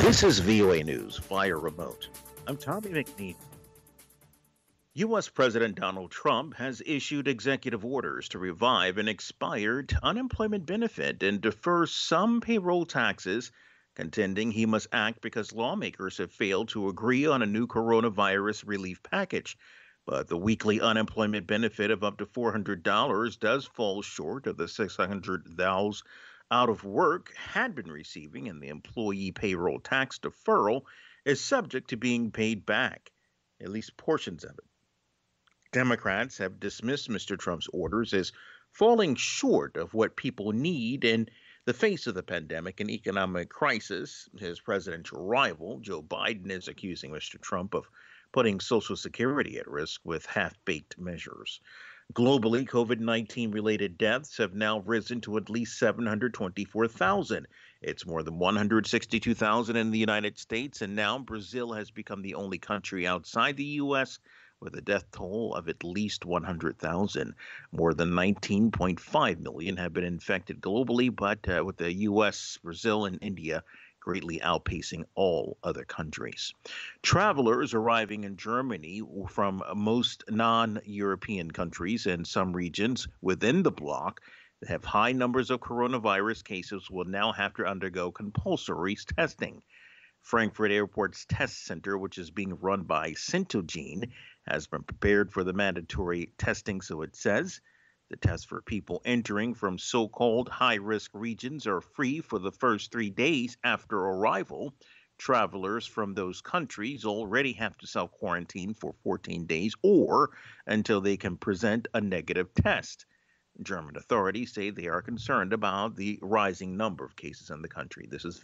This is VOA News via remote. I'm Tommy McNeil. U.S. President Donald Trump has issued executive orders to revive an expired unemployment benefit and defer some payroll taxes, contending he must act because lawmakers have failed to agree on a new coronavirus relief package. But the weekly unemployment benefit of up to $400 does fall short of the 600,000 out of work had been receiving, and the employee payroll tax deferral is subject to being paid back, at least portions of it. Democrats have dismissed Mr. Trump's orders as falling short of what people need in the face of the pandemic and economic crisis. His presidential rival, Joe Biden, is accusing Mr. Trump of putting Social Security at risk with half baked measures. Globally, COVID-19 related deaths have now risen to at least 724,000. It's more than 162,000 in the United States, and now Brazil has become the only country outside the U.S. with a death toll of at least 100,000. More than 19.5 million have been infected globally, but with the U.S., Brazil, and India greatly outpacing all other countries. Travelers arriving in Germany from most non-European countries and some regions within the bloc that have high numbers of coronavirus cases will now have to undergo compulsory testing. Frankfurt Airport's test center, which is being run by Syntogene, has been prepared for the mandatory testing, so it says. The tests for people entering from so-called high-risk regions are free for the first 3 days after arrival. Travelers from those countries already have to self-quarantine for 14 days or until they can present a negative test. German authorities say they are concerned about the rising number of cases in the country. This is